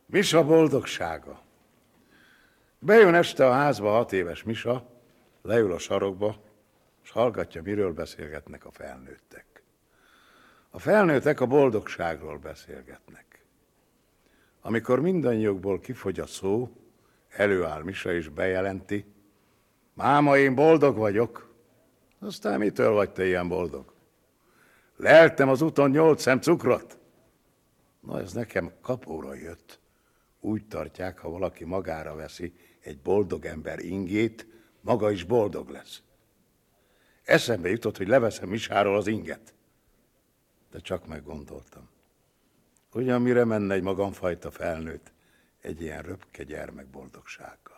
Misa boldogsága. Bejön este a házba 6 éves Misa, leül a sarokba, és hallgatja, miről beszélgetnek a felnőttek. A felnőttek a boldogságról beszélgetnek. Amikor mindannyiukból kifogy a szó, előáll Misa és bejelenti: máma, én boldog vagyok. Aztán mitől vagy te ilyen boldog? Leltem az úton 8 szem cukrot. Na, ez nekem kapóra jött. Úgy tartják, ha valaki magára veszi egy boldog ember ingét, maga is boldog lesz. Eszembe jutott, hogy leveszem Misáról az inget. De csak meggondoltam. Ugyan mire menne egy magamfajta felnőtt egy ilyen röpke gyermek boldogsággal?